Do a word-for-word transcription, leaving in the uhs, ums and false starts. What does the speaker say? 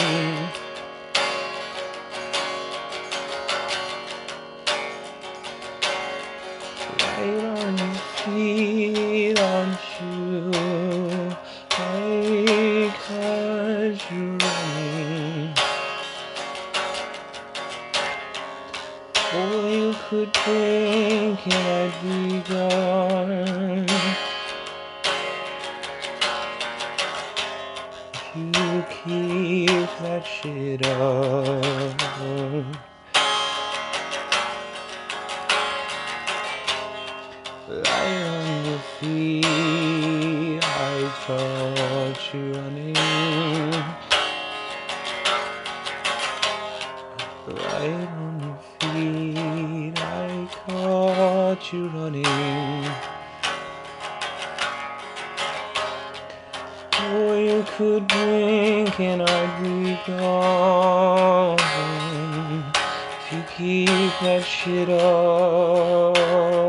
Right on your feet, aren't you? I caught you running. Oh, you could blink and I'd be gone. You keep that shit up. Right on your feet, I caught you running. Right on your feet, I caught you running. Oh, you could blink and I'd be gone. If you keep that shit up.